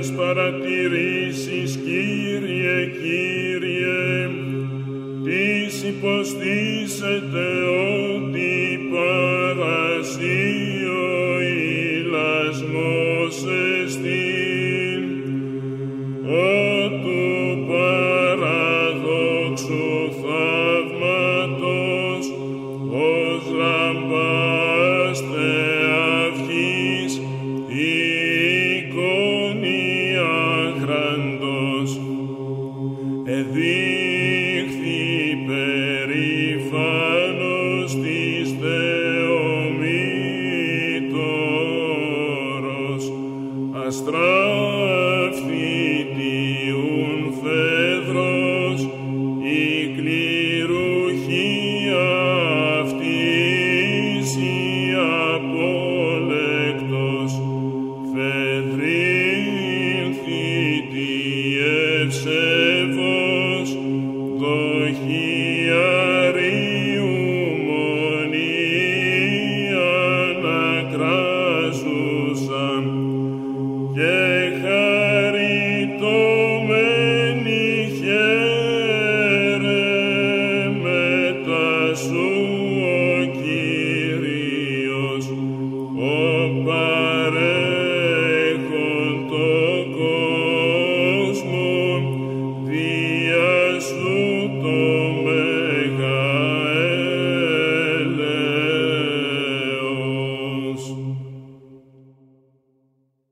παρατηρήσεις, Κύριε, Κύριε, τις υποστήσετε ότι παρασύ ο ηλασμός εστίν, ο του παραδόξου θαύματος, ως λαμπάς θεαυχής, εικόνη άχραντος, εδείχθη περήφανος της Θεομήτωρος, αστράφθητιούν φέδρος, η κληρούχια αυτής η απόλεκτος, φεδρήν θητιευσεύος, δοχιαρίου μονή ανακράζουσαν, και